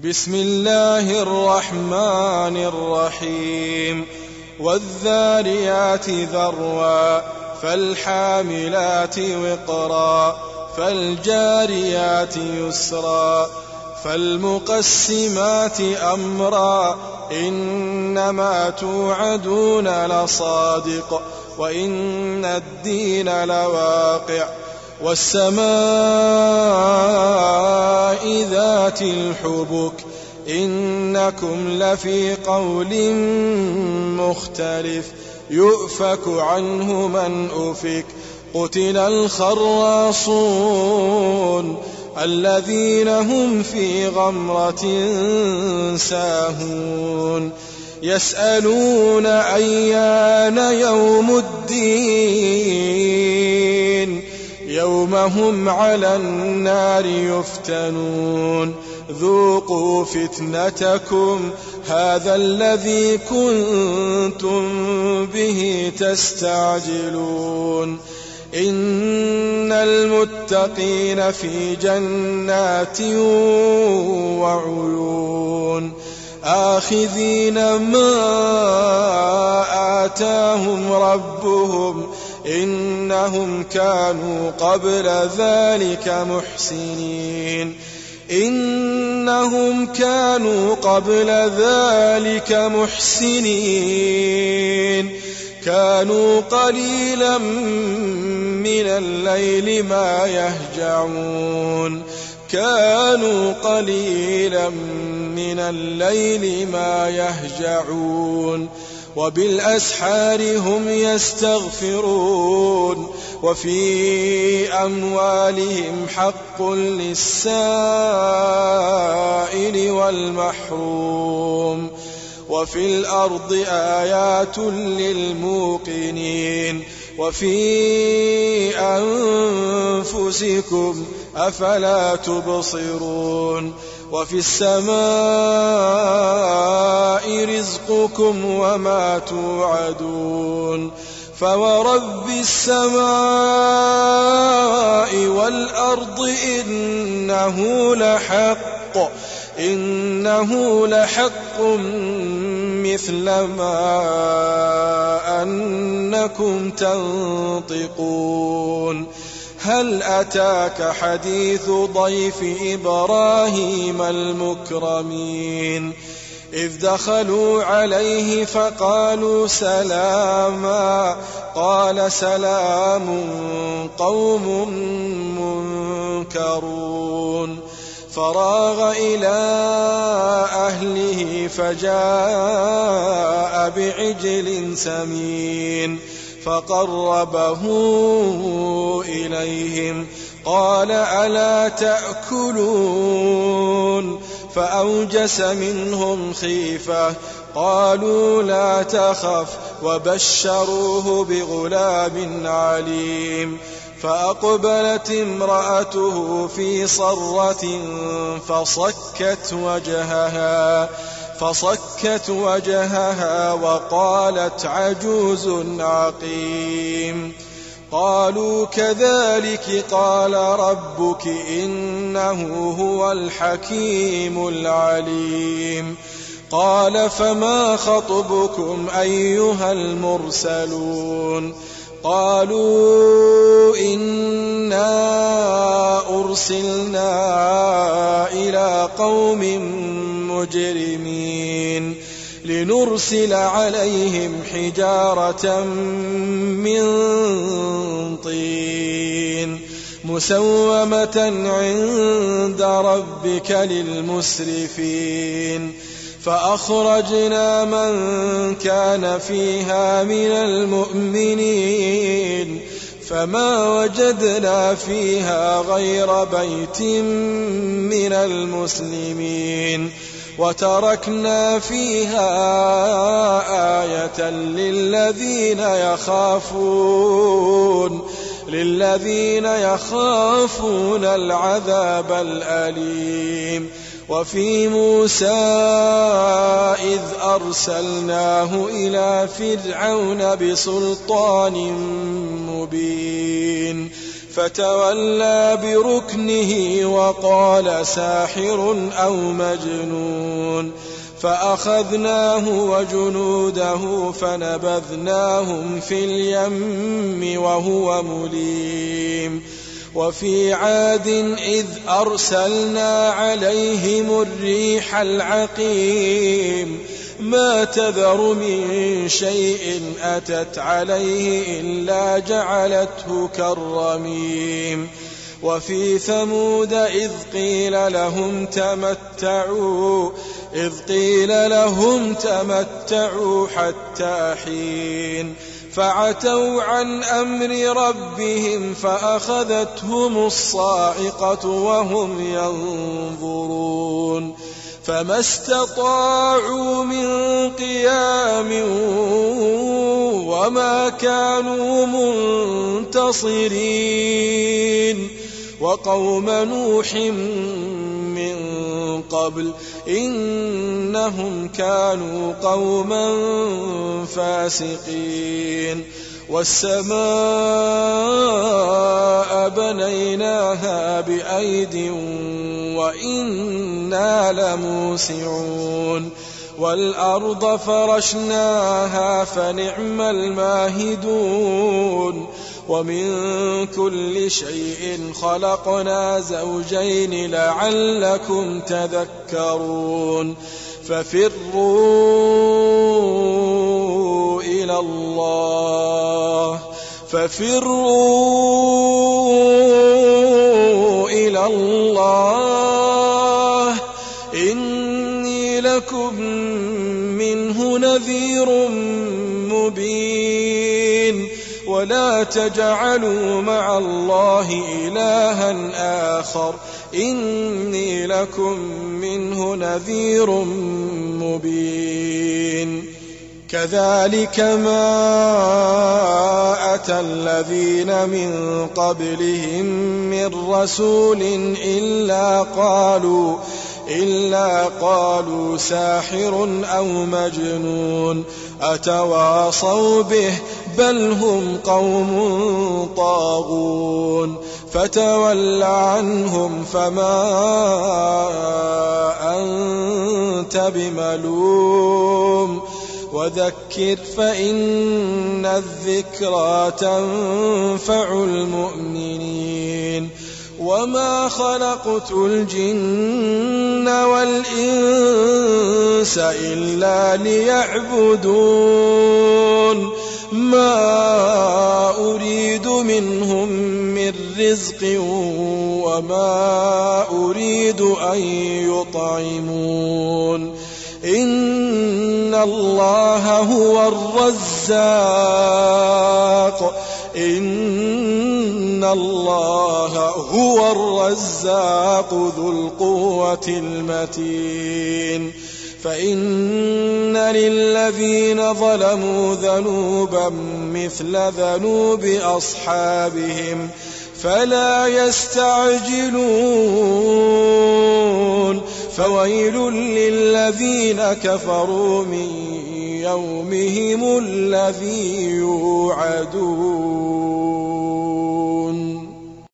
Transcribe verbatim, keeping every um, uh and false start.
بسم الله الرحمن الرحيم والذاريات ذروا فالحاملات وقرا فالجاريات يسرا فالمقسمات أمرا إنما توعدون لصادق وإن الدين لواقع والسماء ذات الحبك إنكم لفي قول مختلف يؤفك عنه من أفك قتل الخراصون الذين هم في غمرة ساهون يسألون أيان يوم الدين يوم هم على النار يفتنون ذوقوا فتنتكم هذا الذي كنتم به تستعجلون إن المتقين في جنات وعيون آخذين ما آتاهم ربهم إنهم كانوا قبل ذلك محسنين إنهم كانوا قبل ذلك محسنين كانوا قليلا من الليل ما يهجعون كانوا قليلا من الليل ما يهجعون وبالأسحار هم يستغفرون وفي أموالهم حق للسائل والمحروم وفي الأرض آيات للموقنين وفي أنفسكم أفلا تبصرون وفي السماء رزقكم وما توعدون فورب السماء والأرض إنه لحق إنه لحق مثل ما أنكم تنطقون هل أتاك حديث ضيف إبراهيم المكرمين إذ دخلوا عليه فقالوا سلاما قال سلام قوم منكرون فراغ إلى أهله فجاء بعجل سمين فقربه إليهم قال ألا تأكلون فأوجس منهم خيفة قالوا لا تخف وبشروه بغلام عليم فأقبلت امرأته في صرة فصكت وجهها فصكت وجهها وقالت عجوز عقيم قالوا كذلك قال ربك إنه هو الحكيم العليم قال فما خطبكم أيها المرسلون قالوا إنا أرسلنا إلى قوم مجرمين لنرسل عليهم حجارة من طين مسومة عند ربك للمسرفين فأخرجنا من كان فيها من المؤمنين فما وجدنا فيها غير بيت من المسلمين وتركنا فيها آية للذين يخافون للذين يخافون العذاب الأليم وفي موسى إذ أرسلناه إلى فرعون بسلطان مبين فتولى بركنه وقال ساحر أو مجنون فأخذناه وجنوده فنبذناهم في اليم وهو مليم وفي عاد إذ أرسلنا عليهم الريح العقيم ما تذر من شيء أتت عليه إلا جعلته كالرميم وفي ثمود إذ قيل لهم تمتعوا إذ قيل لهم تمتعوا حتى حين فعتوا عن أمر ربهم فأخذتهم الصاعقة وهم ينظرون فما استطاعوا من قيام وما كانوا منتصرين وقوم نوح من قبل إنهم كانوا قوما فاسقين والسماء بنيناها بأيد وإنا لموسعون والأرض فرشناها فنعم الماهدون ومن كل شيء خلقنا زوجين لعلكم تذكرون ففروا إلى الله ففروا إلى الله إني لكم منه نذير مبين ولا تجعلوا مع الله إلها آخر إني لكم منه نذير مبين كذلك ما أتى الذين من قبلهم من رسول إلا قالوا إلا قالوا ساحر أو مجنون أتواصوا به بل هم قوم طاغون فتول عنهم فما أنت بملوم وذكر فإن الذكرى تنفع المؤمنين وما خلقت الجن والإنس إلا ليعبدون ما أريد منهم من رزق وما أريد أن يطعمون إن الله هو الرزاق إن الله هو الرزاق ذو القوة المتين فإن للذين ظلموا ذنوبا مثل ذنوب أصحابهم فلا يستعجلون فويل للذين كفروا من يومهم الذي يوعدون.